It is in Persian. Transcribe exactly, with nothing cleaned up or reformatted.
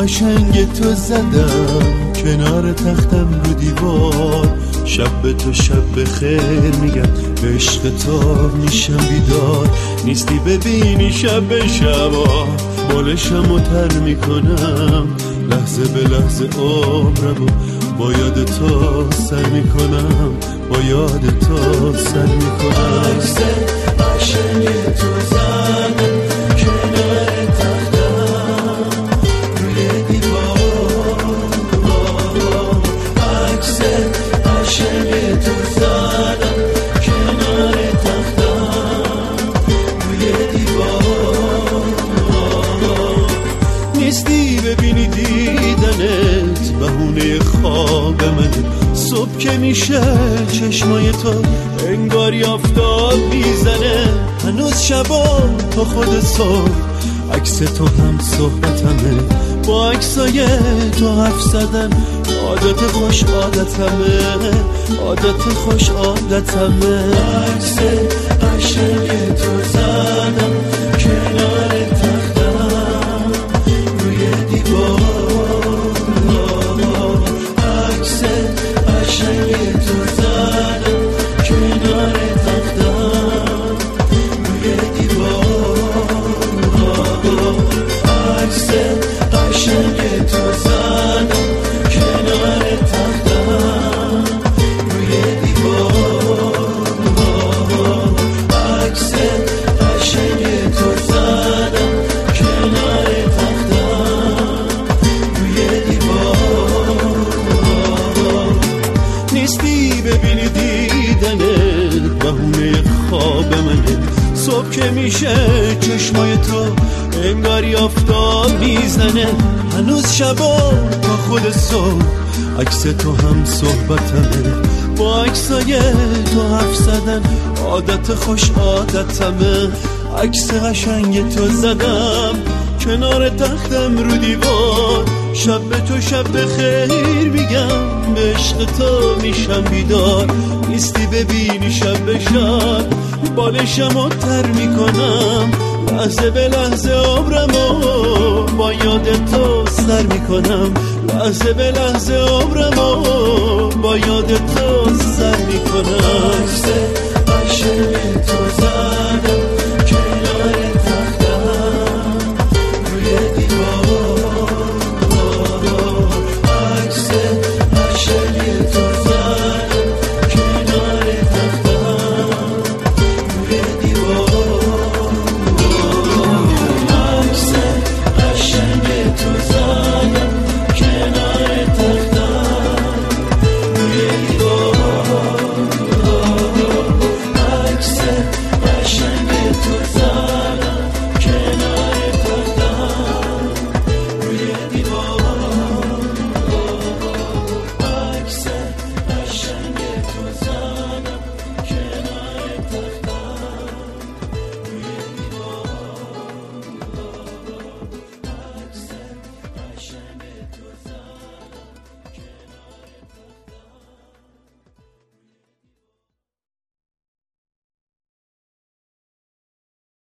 قشنگ تو زدم کنار تختم رو دیوار، شب به تو شب بخیر میگم، به عشق تو میشم بیدار. نیستی ببینی شب به شبا بالشم و تر میکنم، لحظه به لحظه عمرمو با یاد تو سر میکنم، با یاد تو سر میکنم. عکس قشنگ تو زدم کنار تختم روی دیوار، عکس قشنگ تو زدم کنار تختم روی دیوار. نیستی ببینی دیدنت بهونه خواب منه، صبح که میشه چشمای تو انگاری آفتاب میزنه، هنوز شبا تا خود صبح عکس تو هم صحبتمه، با عکسای تو حرف زدن عادت خوش عادتمه، عادت خوش عادتمه. عکس قشنگ تو زدم کنار تختم روی دیوار، عکس قشنگ تو زدم کنار تختم روی دیوار، عکس قشنگ تو زدم کنار تختم روی دیوار، عکس قشنگ تو زدم کنار تختم روی دیوار. نیستی ببینی دیدنت بهونه خواب منه، صبح که میشه چشمای تو انگاری آفتاب میزنه، هنوز شبا تا خود صبح عکس تو هم صحبتمه، با عکسای تو حرف زدن عادت خوش عادتمه. عکس قشنگ تو زدم کنار تختم رو دیوار، شب به تو شب بخیر میگم، به عشق تو میشم بیدار. نیستی ببینی شب به شب بالشم و تر میکنم، لحظه به لحظه عمرمو با یاد تو سر میکنم، لحظه به لحظه عمرمو با یاد تو سر میکنم. عکس قشنگ تو زدم